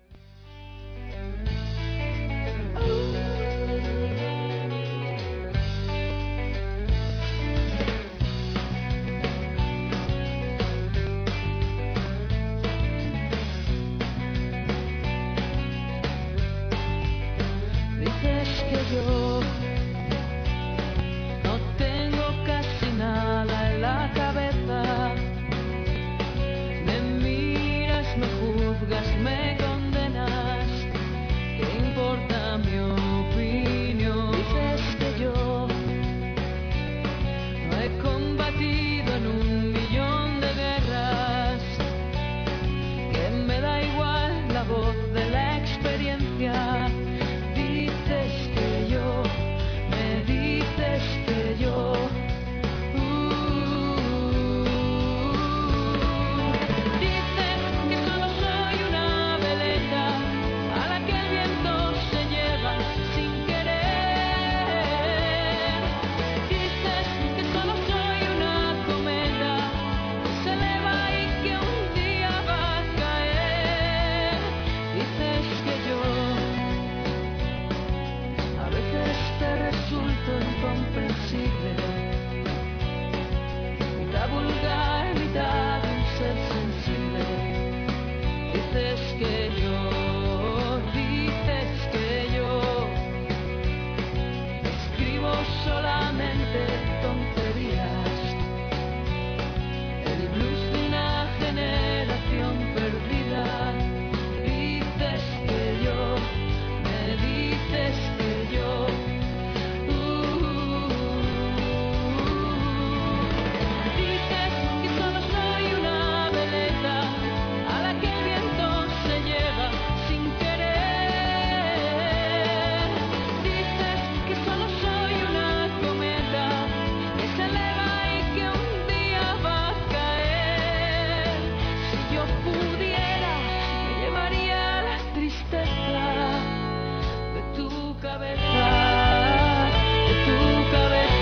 Dices que yo no tengo casi nada en la cabeza. Me miras, me juzgas, me condenas. que yo, dices que yo escribo solamente tonterías, el blues de una generación perdida. Dices que yo, me dices que yo, uh, dices que solo soy una veleta a la que el viento se lleva sin querer. Dices que solo soy una cometa que se eleva y que un día va a caer. Si yo pudiera, me llevaría la tristeza de tu cabeza, de tu cabeza.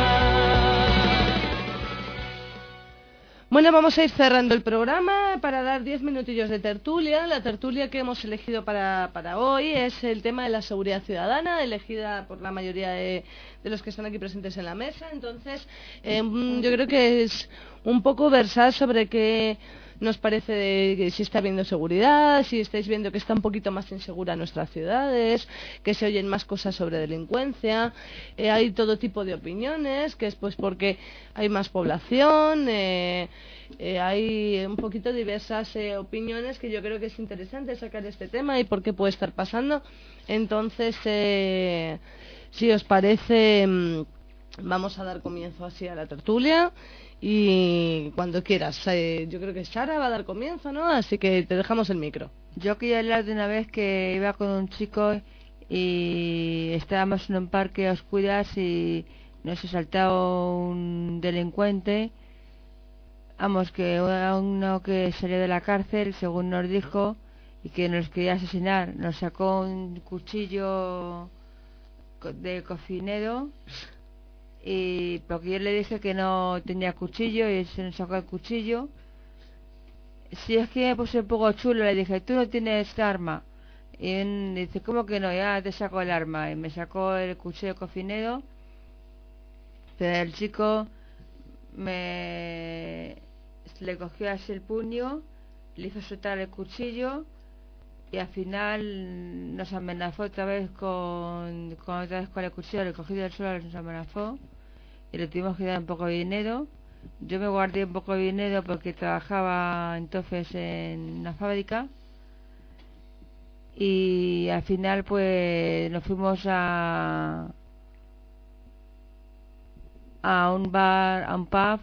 Bueno, vamos a ir cerrando el programa para dar diez minutillos de tertulia. La tertulia que hemos elegido para, para hoy es el tema de la seguridad ciudadana, elegida por la mayoría de, de los que están aquí presentes en la mesa. Entonces, eh, yo creo que es un poco versar sobre qué nos parece de, que si está habiendo seguridad, si estáis viendo que está un poquito más insegura nuestras ciudades, que se oyen más cosas sobre delincuencia. Eh, hay todo tipo de opiniones, que es pues porque hay más población, eh, eh, hay un poquito diversas eh, opiniones que yo creo que es interesante sacar este tema y por qué puede estar pasando. Entonces, eh, si os parece, vamos a dar comienzo así a la tertulia. Y cuando quieras, eh, yo creo que Sara va a dar comienzo, ¿no? Así que te dejamos el micro. Yo quería hablar de una vez que iba con un chico y estábamos en un parque a oscuras y nos asaltó un delincuente. Vamos, que era uno que salió de la cárcel, según nos dijo, y que nos quería asesinar. Nos sacó un cuchillo de cocinero. Y porque yo le dije que no tenía cuchillo y se nos sacó el cuchillo. Si es que me puse un poco chulo, le dije, tú no tienes arma. Y él dice, ¿cómo que no? Ya te saco el arma. Y me sacó el cuchillo cocinero. Pero el chico me le cogió así el puño, le hizo soltar el cuchillo y al final nos amenazó otra vez con, con otra vez con el cuchillo, le cogió del suelo, nos amenazó y le tuvimos que dar un poco de dinero. Yo me guardé un poco de dinero porque trabajaba entonces en una fábrica y al final pues nos fuimos a a un bar, a un pub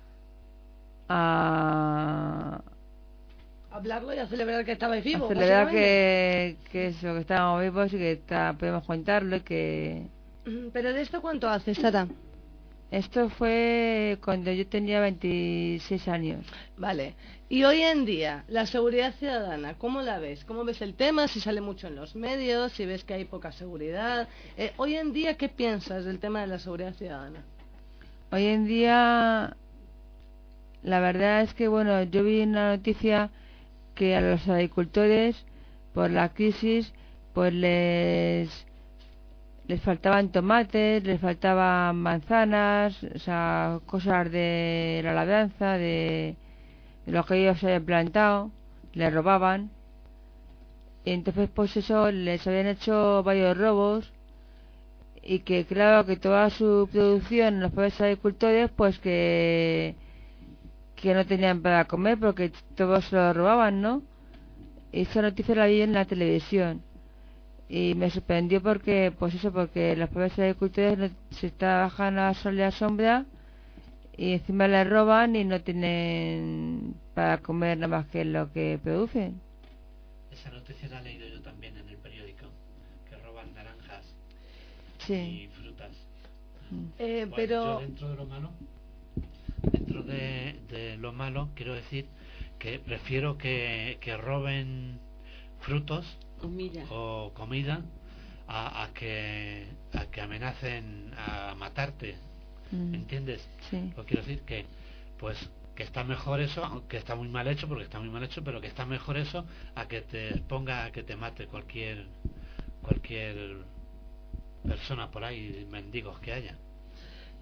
a hablarlo y a celebrar que estabais vivos. A celebrar que, que eso, que estábamos vivos y que está, podemos contarlo y que... ¿Pero de esto cuánto hace, Sara? Esto fue cuando yo tenía veintiséis años. Vale. Y hoy en día, la seguridad ciudadana, ¿cómo la ves? ¿Cómo ves el tema? Si sale mucho en los medios, si ves que hay poca seguridad. Eh, hoy en día, ¿qué piensas del tema de la seguridad ciudadana? Hoy en día, la verdad es que, bueno, yo vi una noticia que a los agricultores, por la crisis, pues les les faltaban tomates, les faltaban manzanas, o sea, cosas de la labranza, de, de lo que ellos habían plantado, les robaban. Y entonces, pues eso, les habían hecho varios robos y que, claro, que toda su producción, los pobres agricultores, pues que que no tenían para comer porque todos se lo robaban, ¿no? Y esa noticia la vi en la televisión y me sorprendió porque, pues eso, porque los pobres agricultores no, se trabajan a sol y a sombra y encima les roban y no tienen para comer nada más que lo que producen. Esa noticia la he leído yo también en el periódico, que roban naranjas sí. y frutas. Eh, bueno, pero... yo dentro de lo malo dentro de, de lo malo quiero decir que prefiero que, que roben frutos comida. o comida a, a que a que amenacen a matarte, mm. ¿entiendes? Sí. Lo quiero decir que pues que está mejor eso, aunque está muy mal hecho porque está muy mal hecho, pero que está mejor eso a que te ponga a que te mate cualquier cualquier persona por ahí, mendigos que haya.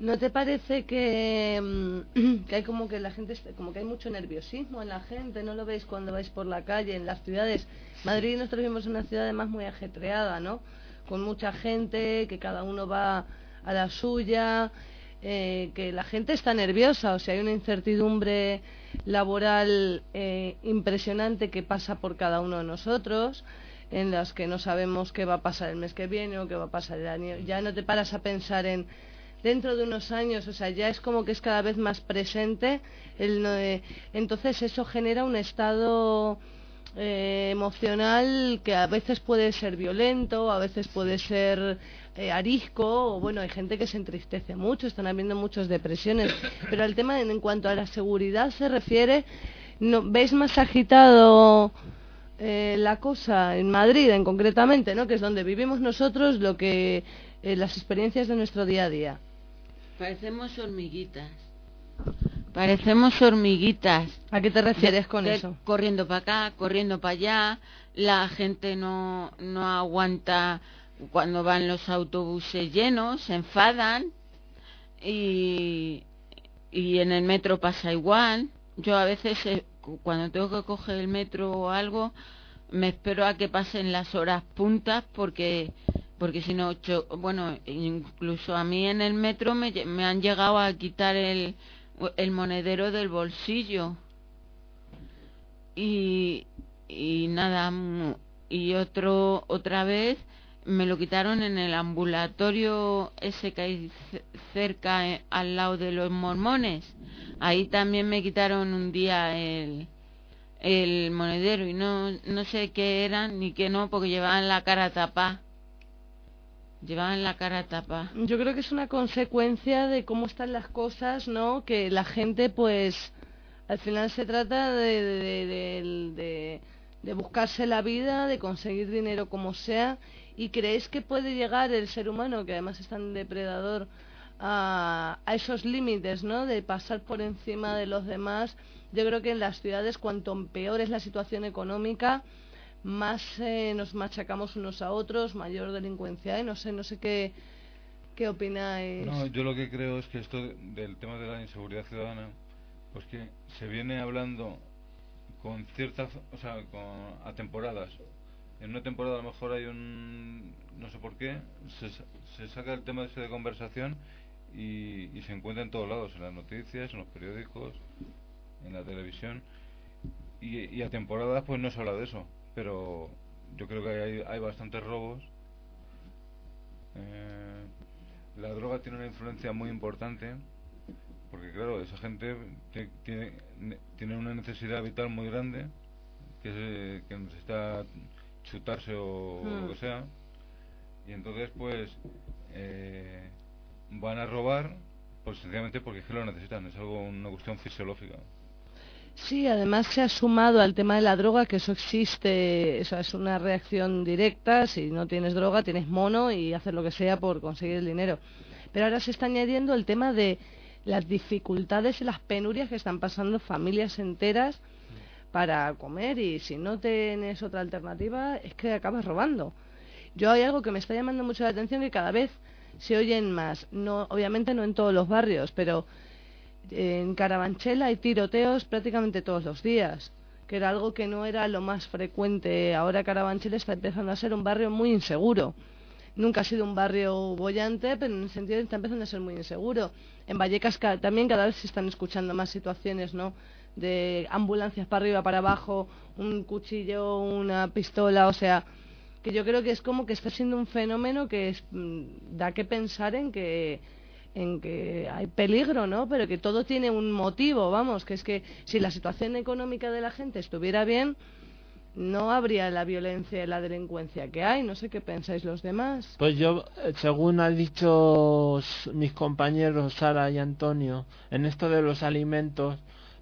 ¿No te parece que, mm, que hay como que la gente, está- como que hay mucho nerviosismo en la gente? ¿No lo veis cuando vais por la calle, en las ciudades? Madrid, nosotros vivimos en una ciudad además muy ajetreada, ¿no? Con mucha gente, que cada uno va a la suya, eh, que la gente está nerviosa, o sea, hay una incertidumbre laboral eh, impresionante que pasa por cada uno de nosotros, en las que no sabemos qué va a pasar el mes que viene o qué va a pasar el año. Ya no te paras a pensar en dentro de unos años, o sea, ya es como que es cada vez más presente. El, no- eh, entonces eso genera un estado eh, emocional que a veces puede ser violento, a veces puede ser eh, arisco, o bueno, hay gente que se entristece mucho, están habiendo muchas depresiones, pero el tema en, en cuanto a la seguridad se refiere, no, ¿veis más agitado eh, la cosa en Madrid, en concretamente, ¿no? Que es donde vivimos nosotros, lo que eh, las experiencias de nuestro día a día? Parecemos hormiguitas. Parecemos hormiguitas. ¿A qué te refieres con De- eso? Corriendo para acá, corriendo para allá. La gente no, no aguanta cuando van los autobuses llenos, se enfadan. Y, y en el metro pasa igual. Yo a veces, eh, cu- cuando tengo que coger el metro o algo, me espero a que pasen las horas puntas porque porque si no, cho- bueno, incluso a mí en el metro me, lle- me han llegado a quitar el, el monedero del bolsillo. Y, y nada, mm, y otro otra vez me lo quitaron en el ambulatorio ese que hay ce- cerca, eh, al lado de los mormones. Ahí también me quitaron un día el, el monedero y no, no sé qué eran ni qué no, porque llevaban la cara tapada. Llevaban la cara tapada. Yo creo que es una consecuencia de cómo están las cosas, ¿no? Que la gente, pues, al final se trata de, de, de, de- de buscarse la vida, de conseguir dinero como sea. ¿Y creéis que puede llegar el ser humano, que además es tan depredador, a, a esos límites, ¿no? De pasar por encima de los demás? Yo creo que en las ciudades, cuanto peor es la situación económica, más eh, nos machacamos unos a otros, mayor delincuencia hay. No sé, no sé qué, qué opináis. No, yo lo que creo es que esto de- del tema de la inseguridad ciudadana, pues que se viene hablando con cierta, f- o sea, con, a temporadas. En una temporada a lo mejor hay un, no sé por qué, se, sa- se saca el tema ese de conversación y, y se encuentra en todos lados, en las noticias, en los periódicos, en la televisión, y, y a temporadas pues no se habla de eso, pero yo creo que hay, hay bastantes robos. Eh, la droga tiene una influencia muy importante porque claro, esa gente te- tiene, ne- tiene una necesidad vital muy grande que, es, que necesita chutarse o Mm. lo que sea, y entonces pues eh, van a robar pues sencillamente porque es que lo necesitan, es algo, una cuestión fisiológica. Sí, además se ha sumado al tema de la droga, que eso existe, eso es una reacción directa. Si no tienes droga, tienes mono y haces lo que sea por conseguir el dinero. Pero ahora se está añadiendo el tema de las dificultades y las penurias que están pasando familias enteras para comer, y si no tienes otra alternativa es que acabas robando. Yo hay algo que me está llamando mucho la atención, que cada vez se oyen más, no, obviamente no en todos los barrios, pero en Carabanchel hay tiroteos prácticamente todos los días, que era algo que no era lo más frecuente. Ahora Carabanchel está empezando a ser un barrio muy inseguro. Nunca ha sido un barrio bollante, pero en el sentido de que está empezando a ser muy inseguro. En Vallecas ca- también cada vez se están escuchando más situaciones, ¿no? De ambulancias para arriba, para abajo, un cuchillo, una pistola, o sea, que yo creo que es como que está siendo un fenómeno que es, mm, da que pensar en que en que hay peligro, ¿no? Pero que todo tiene un motivo, vamos, que es que si la situación económica de la gente estuviera bien, no habría la violencia y la delincuencia que hay. No sé qué pensáis los demás. Pues yo, eh, según han dicho s- mis compañeros Sara y Antonio, en esto de los alimentos,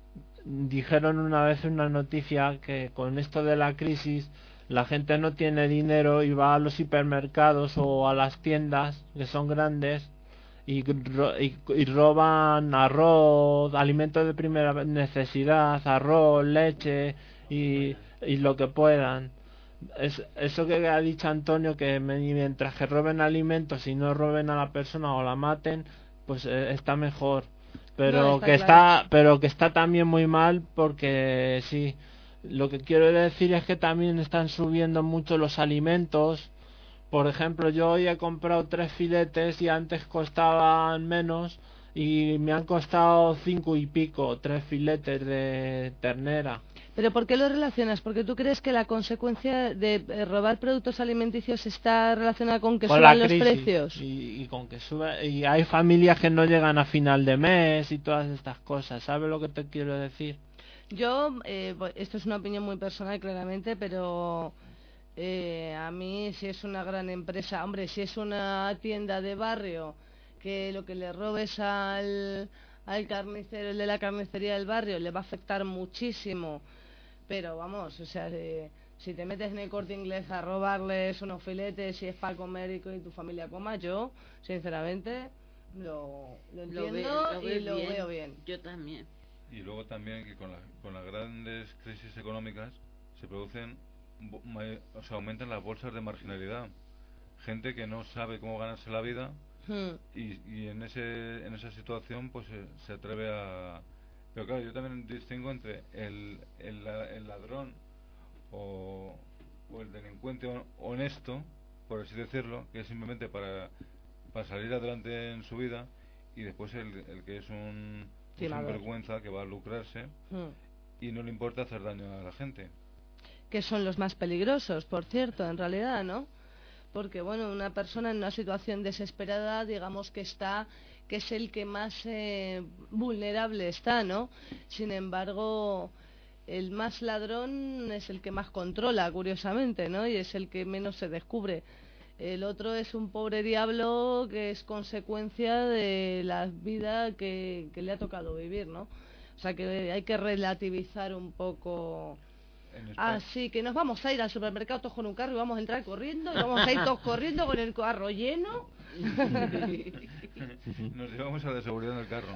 dijeron una vez una noticia que con esto de la crisis la gente no tiene dinero y va a los hipermercados o a las tiendas que son grandes y, ro- y, y roban arroz, alimentos de primera necesidad, arroz, leche y, y lo que puedan. Es, eso que ha dicho Antonio, que me- mientras que roben alimentos y no roben a la persona o la maten, pues eh, está mejor. Pero No, está que claro. está, pero que está también muy mal porque sí. Lo que quiero decir es que también están subiendo mucho los alimentos. Por ejemplo, yo hoy he comprado tres filetes y antes costaban menos y me han costado cinco y pico, tres filetes de ternera. ¿Pero por qué lo relacionas? ¿Porque tú crees que la consecuencia de eh, robar productos alimenticios está relacionada con que Con suban la los crisis precios? y, y con que sube, y hay familias que no llegan a final de mes y todas estas cosas. ¿Sabes lo que te quiero decir? Yo, eh, bu- esto es una opinión muy personal claramente, pero eh, a mí si es una gran empresa, hombre, si es una tienda de barrio, que lo que le robes al, al carnicero, el de la carnicería del barrio, le va a afectar muchísimo. Pero vamos, o sea, de- si te metes en el Corte Inglés a robarles unos filetes y es para comer y que tu familia coma, yo, sinceramente, lo, lo Lo, ve- entiendo lo y ves lo bien. veo bien. Yo también. Y luego también que con, la- con las grandes crisis económicas se producen, bo- ma- o sea, aumentan las bolsas de marginalidad. Gente que no sabe cómo ganarse la vida Hmm. y, y en ese en esa situación pues se, se atreve a... Pero claro, yo también distingo entre el, el, la- el ladrón o, o el delincuente hon- honesto, por así decirlo, que es simplemente para, para salir adelante en su vida, y después el, el que es un, un Timador. sinvergüenza que va a lucrarse Hmm. y no le importa hacer daño a la gente. Que son los más peligrosos, por cierto, en realidad, ¿no? Porque, bueno, una persona en una situación desesperada, digamos que está, que es el que más eh, vulnerable está, ¿no? Sin embargo, el más ladrón es el que más controla, curiosamente, ¿no? Y es el que menos se descubre. El otro es un pobre diablo que es consecuencia de la vida que, que le ha tocado vivir, ¿no? O sea que hay que relativizar un poco. En España, Así que nos vamos a ir al supermercado todos con un carro y vamos a entrar corriendo y vamos a ir todos corriendo con el carro lleno. nos llevamos a la seguridad en el carro.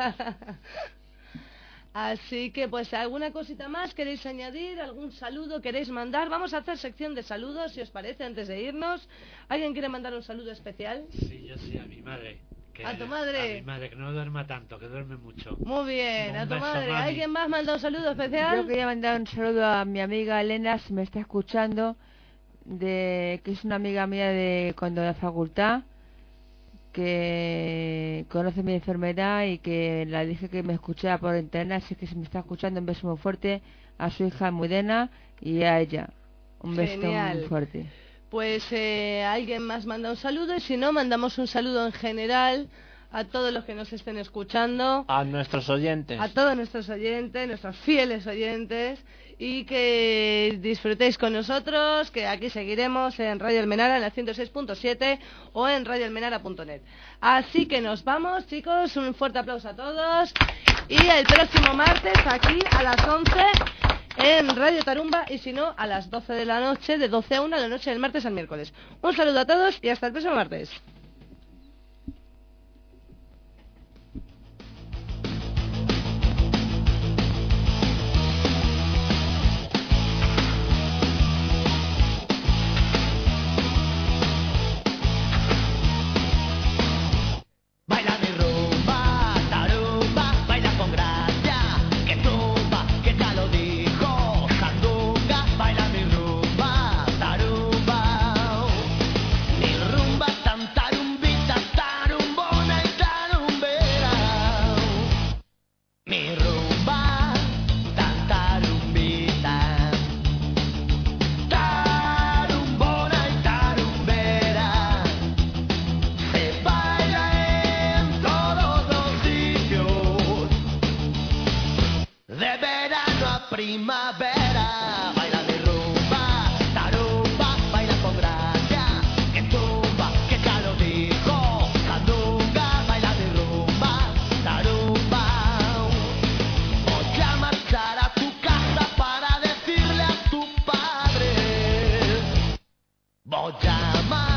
Así que pues alguna cosita más queréis añadir, algún saludo queréis mandar. Vamos a hacer sección de saludos, si os parece, antes de irnos. ¿Alguien quiere mandar un saludo especial? Sí, yo sí, a mi madre. Que, ¿A tu madre? A mi madre, que no duerma tanto, que duerme mucho. Muy bien, Un a tu beso, madre. mami. ¿Alguien más manda un saludo especial? Yo quería mandar un saludo a mi amiga Elena, si me está escuchando, de que es una amiga mía de cuando de la facultad, que conoce mi enfermedad y que la dije que me escuchara por internet, así que si me está escuchando, un beso muy fuerte a su hija Mudena y a ella. Un beso Genial. muy fuerte. Pues eh, alguien más manda un saludo y si no, mandamos un saludo en general a todos los que nos estén escuchando, A nuestros oyentes. a todos nuestros oyentes, nuestros fieles oyentes, y que disfrutéis con nosotros, que aquí seguiremos en Radio Almenara en la ciento seis punto siete o en radio almenara punto net. Así que nos vamos, chicos, un fuerte aplauso a todos y el próximo martes aquí a las once en Radio Tarumba y si no a las doce de la noche, de doce a una la noche del martes al miércoles. Un saludo a todos y hasta el próximo martes. Baila mi rumba, tarumba, baila con gracia, que tumba, que ya lo dijo, sandunga, baila mi rumba, tarumba, mi rumba tan tarumbita, tarumbona y tarumbera, mi rumba tan tarumbita, tarumbona y tarumbera. Se baila en todos los sitios, de verano a primavera. Baila mi rumba, tarumba, baila con gracia, que tumba, que ya lo dijo, sandunga, baila mi rumba, tarumba. Voy a marchar a tu casa para decirle a tu padre. Voy a